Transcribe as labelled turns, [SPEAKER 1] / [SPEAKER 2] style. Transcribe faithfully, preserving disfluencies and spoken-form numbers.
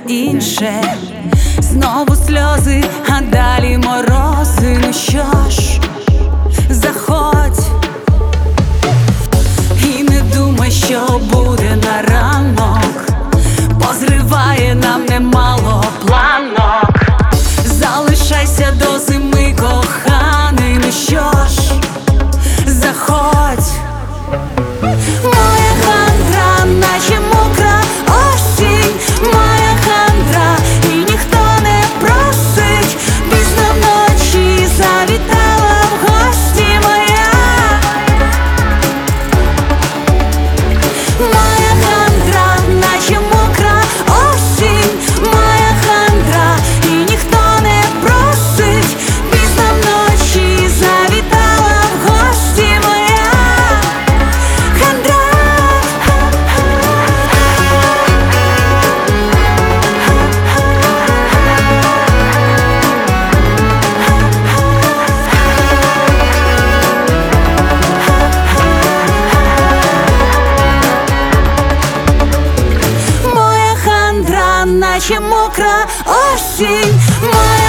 [SPEAKER 1] інше. Знову сльози, а далі морози. Ну що ж, заходь і не думай, що буде на ранок. Позриває нам немало планок. Залишайся до зими, коханий. Ну що ж, заходь. Моя хандра, наче мокра осінь. Моя хандра, і ніхто не просить. Пізно вночі завітала в гості моя. Моя хандра, наче мокра осінь. Моя хандра, і ніхто не просить. Пізно вночі завітала в гості моя. Хандра. Моя хандра, наче мокра осінь. Моя